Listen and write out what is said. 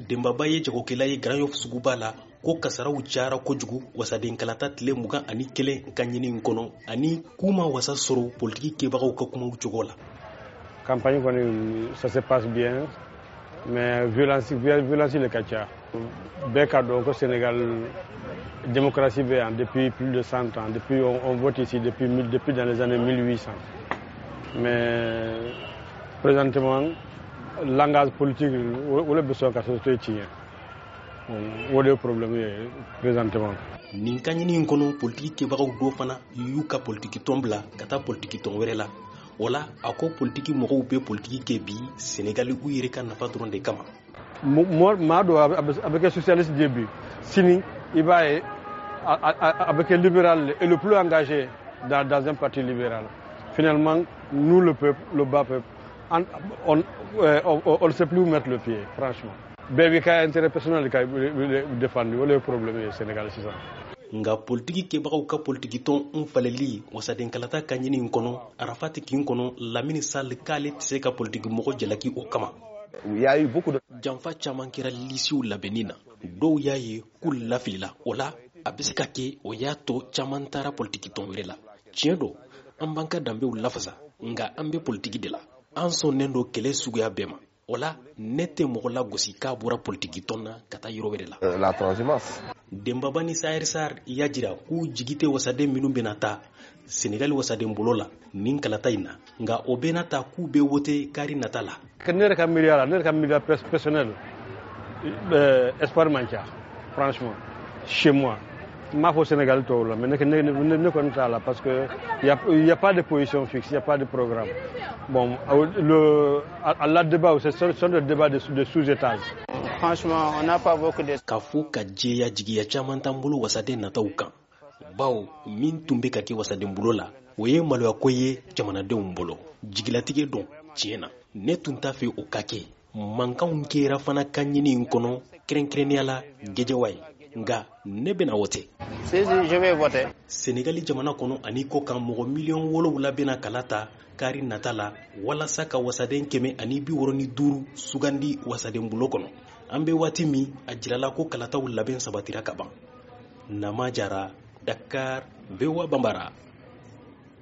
Dembaba ye jagokɛla ye Grand Yoff suguba la ko kasaraw cayara kojugu wasaden kalata tile 21 ka ɲini kɔnɔ ani kuma wasa sɔrɔ politiki kɛbagaw ka kumaw cogo la. Campagne ça se passe bien, mais violence le kacha. Beka donc au Sénégal, démocratie depuis plus de 100 ans. Depuis on vote ici depuis dans les années 1800. Mais présentement, le langage politique, on a besoin de société. On a des problèmes présentement. Nin ka ɲini kɔnɔ politiki kɛbagaw dɔ fana y'u ka politiki tɔn bila ka taa politiki tɔn wɛrɛ la. Wala a ko politiki mɔgɔw bɛ politiki kɛ bi Sénégal u yɛrɛ ka nafa dɔrɔn de kama. Maa dɔ a bɛ kɛ socialiste de bi sini i b'a ye a bɛ kɛ libéral et le plus engagé dans un parti libéral. Finalement, nous le peuple, le bas peuple, on ne sait plus où mettre le pied, franchement. Bɛɛ b'i ka intérêt personnel ka défendre, o le problème au Sénégal sisan. Nga politiki kɛbagaw ka politiki tɔn faleli wasaden kalata ka ɲini kɔnɔ Arafat kin kɔnɔ Lamini Sall k'ale tɛ se ka politiki mɔgɔ jalaki o kama. Janfa caman kɛra lisiw labɛnni na dɔw y'a ye k'u lafilila o la a bɛ se ka kɛ o y'a to caman taara politiki tɔn wɛrɛ la. Tiɲɛ don an b'an ka danbew lafasa nga an bɛ politiki de la an sɔnnen don kɛlɛ suguya bɛɛ ma. O la ne tɛ mɔgɔ lagosi k'a bɔra politiki tɔn na ka taa yɔrɔ wɛrɛ la. La transhumance. Dembaba ni Sayer Sarr y'a jira k'u jigi tɛ wasaden minnu bɛna taa Sénégal wasaden bolo la nin kalata in na nga o bɛna ta k'u bɛ wote kari nata la. Ne yɛrɛ ka milieu personnel espoir man ca franchement chez moi m'a fɔ Sénégal tɔw la mais ne kɔni t'a la parce que il y a pas de position fixe, il y a pas de programme. Bon la débat ce sont des débats de sous-étage. Franchement, on n'a pas beaucoup de K'a fɔ ka jɛya jigiya caman t'an bolo wasaden nataw kan. Bawo min tun bɛ ka kɛ wasaden bolo la o ye maloya ko ye jamanadenw bolo. Jigilatigɛ don tiɲɛ na ne tun t'a fɛ o ka kɛ. Mankanw kɛra fana ka ɲini kɔnɔ kɛrɛnkɛrɛnnenya la Gɛjɛwa ye. Nga ne bɛna wote. Si, je vais voter. Sénégali jamana kɔnɔ ani ko kan mɔgɔ miliyɔn 7 bɛna kala ta kari nata la walasa ka wasaden 165 sugandi wasaden bulo kɔnɔ. An bɛ waati min a jirala ko kalataw labɛn sabatira ka ban. Nama Jara, Dakar, VOA Bambara.